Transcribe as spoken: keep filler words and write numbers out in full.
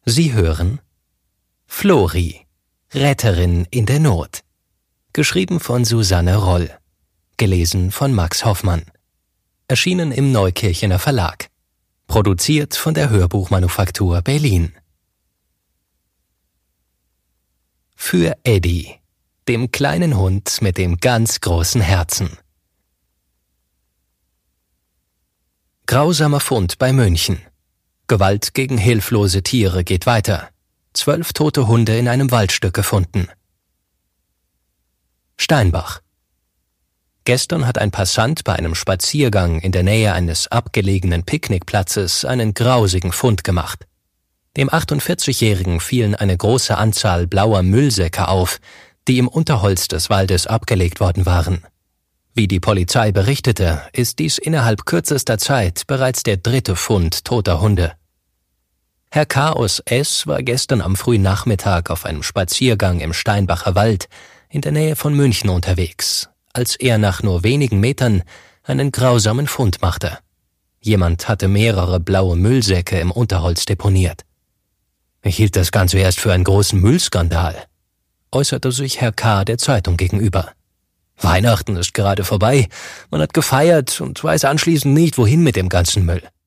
Sie hören Flori, Retterin in der Not. Geschrieben von Susanne Roll. Gelesen von Max Hoffmann. Erschienen im Neukirchener Verlag. Produziert von der Hörbuchmanufaktur Berlin. Für Eddie, dem kleinen Hund mit dem ganz großen Herzen. Grausamer Fund bei München. Gewalt gegen hilflose Tiere geht weiter. Zwölf tote Hunde in einem Waldstück gefunden. Steinbach. Gestern hat ein Passant bei einem Spaziergang in der Nähe eines abgelegenen Picknickplatzes einen grausigen Fund gemacht. Dem achtundvierzigjährigen fielen eine große Anzahl blauer Müllsäcke auf, die im Unterholz des Waldes abgelegt worden waren. Wie die Polizei berichtete, ist dies innerhalb kürzester Zeit bereits der dritte Fund toter Hunde. Herr K. aus S. war gestern am frühen Nachmittag auf einem Spaziergang im Steinbacher Wald in der Nähe von München unterwegs, als er nach nur wenigen Metern einen grausamen Fund machte. Jemand hatte mehrere blaue Müllsäcke im Unterholz deponiert. Ich hielt das Ganze erst für einen großen Müllskandal, äußerte sich Herr K. der Zeitung gegenüber. Weihnachten ist gerade vorbei, man hat gefeiert und weiß anschließend nicht, wohin mit dem ganzen Müll.